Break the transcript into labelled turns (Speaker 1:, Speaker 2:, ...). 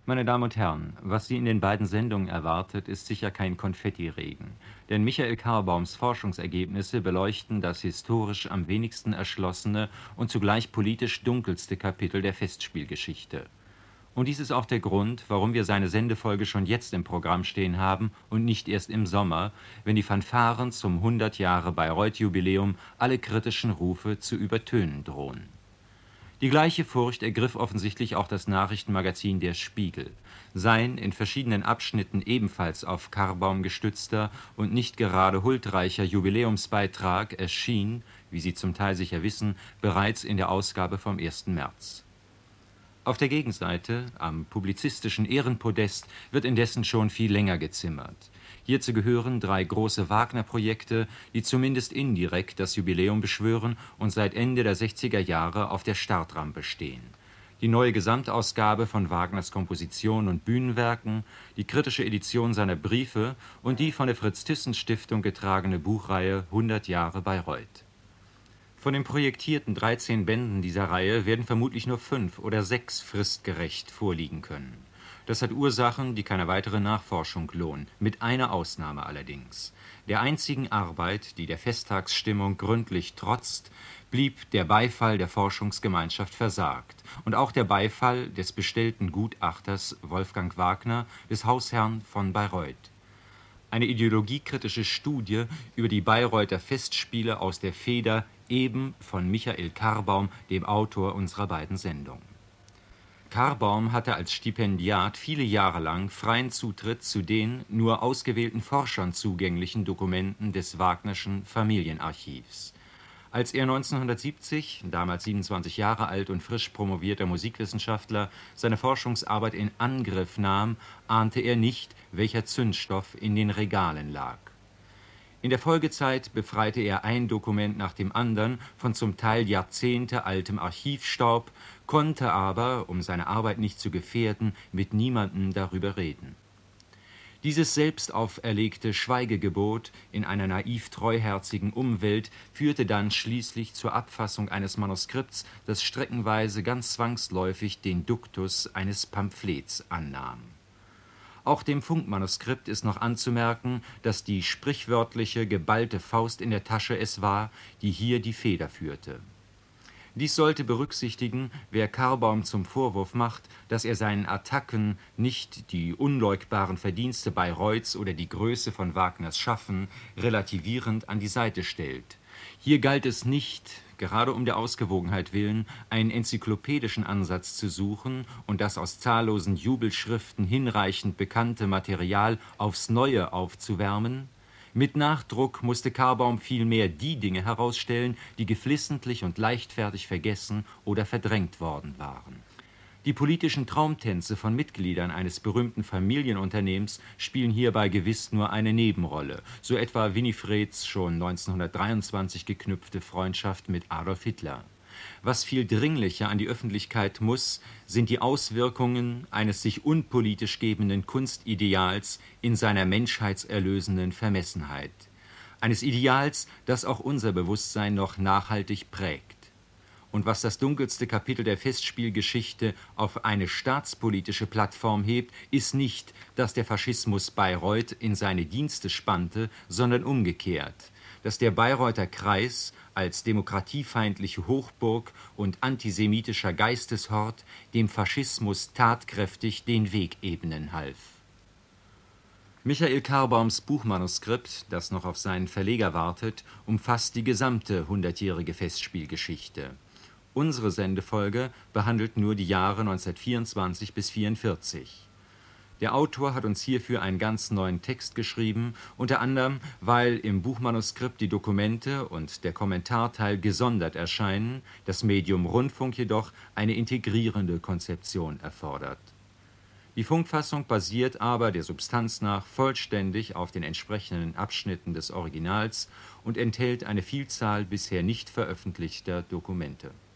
Speaker 1: Meine Damen und Herren, was Sie in den beiden Sendungen erwartet, ist sicher kein Konfettiregen. Denn Michael Karbaums Forschungsergebnisse beleuchten das historisch am wenigsten erschlossene und zugleich politisch dunkelste Kapitel der Festspielgeschichte. Und dies ist auch der Grund, warum wir seine Sendefolge schon jetzt im Programm stehen haben und nicht erst im Sommer, wenn die Fanfaren zum 100 Jahre Bayreuth-Jubiläum alle kritischen Rufe zu übertönen drohen. Die gleiche Furcht ergriff offensichtlich auch das Nachrichtenmagazin Der Spiegel. Sein in verschiedenen Abschnitten ebenfalls auf Karbaum gestützter und nicht gerade huldreicher Jubiläumsbeitrag erschien, wie Sie zum Teil sicher wissen, bereits in der Ausgabe vom 1. März. Auf der Gegenseite, am publizistischen Ehrenpodest, wird indessen schon viel länger gezimmert. Hierzu gehören 3 große Wagner-Projekte, die zumindest indirekt das Jubiläum beschwören und seit Ende der 60er Jahre auf der Startrampe stehen. Die neue Gesamtausgabe von Wagners Kompositionen und Bühnenwerken, die kritische Edition seiner Briefe und die von der Fritz-Thyssen-Stiftung getragene Buchreihe 100 Jahre Bayreuth. Von den projektierten 13 Bänden dieser Reihe werden vermutlich nur 5 oder 6 fristgerecht vorliegen können. Das hat Ursachen, die keine weitere Nachforschung lohnen, mit einer Ausnahme allerdings. Der einzigen Arbeit, die der Festtagsstimmung gründlich trotzt, blieb der Beifall der Forschungsgemeinschaft versagt und auch der Beifall des bestellten Gutachters Wolfgang Wagner, des Hausherrn von Bayreuth. Eine ideologiekritische Studie über die Bayreuther Festspiele aus der Feder eben von Michael Karbaum, dem Autor unserer beiden Sendungen. Karbaum hatte als Stipendiat viele Jahre lang freien Zutritt zu den nur ausgewählten Forschern zugänglichen Dokumenten des Wagnerschen Familienarchivs. Als er 1970, damals 27 Jahre alt und frisch promovierter Musikwissenschaftler, seine Forschungsarbeit in Angriff nahm, ahnte er nicht, welcher Zündstoff in den Regalen lag. In der Folgezeit befreite er ein Dokument nach dem anderen von zum Teil jahrzehntealtem Archivstaub, konnte aber, um seine Arbeit nicht zu gefährden, mit niemandem darüber reden. Dieses selbst auferlegte Schweigegebot in einer naiv treuherzigen Umwelt führte dann schließlich zur Abfassung eines Manuskripts, das streckenweise ganz zwangsläufig den Duktus eines Pamphlets annahm. Auch dem Funkmanuskript ist noch anzumerken, dass die sprichwörtliche geballte Faust in der Tasche es war, die hier die Feder führte. Dies sollte berücksichtigen, wer Karbaum zum Vorwurf macht, dass er seinen Attacken nicht die unleugbaren Verdienste Bayreuths oder die Größe von Wagners Schaffen relativierend an die Seite stellt. Hier galt es nicht, gerade um der Ausgewogenheit willen, einen enzyklopädischen Ansatz zu suchen und das aus zahllosen Jubelschriften hinreichend bekannte Material aufs Neue aufzuwärmen. Mit Nachdruck musste Karbaum vielmehr die Dinge herausstellen, die geflissentlich und leichtfertig vergessen oder verdrängt worden waren. Die politischen Traumtänze von Mitgliedern eines berühmten Familienunternehmens spielen hierbei gewiss nur eine Nebenrolle, so etwa Winifreds schon 1923 geknüpfte Freundschaft mit Adolf Hitler. Was viel dringlicher an die Öffentlichkeit muss, sind die Auswirkungen eines sich unpolitisch gebenden Kunstideals in seiner menschheitserlösenden Vermessenheit. Eines Ideals, das auch unser Bewusstsein noch nachhaltig prägt. Und was das dunkelste Kapitel der Festspielgeschichte auf eine staatspolitische Plattform hebt, ist nicht, dass der Faschismus Bayreuth in seine Dienste spannte, sondern umgekehrt, dass der Bayreuther Kreis als demokratiefeindliche Hochburg und antisemitischer Geisteshort dem Faschismus tatkräftig den Weg ebnen half. Michael Karbaums Buchmanuskript, das noch auf seinen Verleger wartet, umfasst die gesamte 100-jährige Festspielgeschichte. Unsere Sendefolge behandelt nur die Jahre 1924 bis 1944. Der Autor hat uns hierfür einen ganz neuen Text geschrieben, unter anderem, weil im Buchmanuskript die Dokumente und der Kommentarteil gesondert erscheinen, das Medium Rundfunk jedoch eine integrierende Konzeption erfordert. Die Funkfassung basiert aber der Substanz nach vollständig auf den entsprechenden Abschnitten des Originals und enthält eine Vielzahl bisher nicht veröffentlichter Dokumente.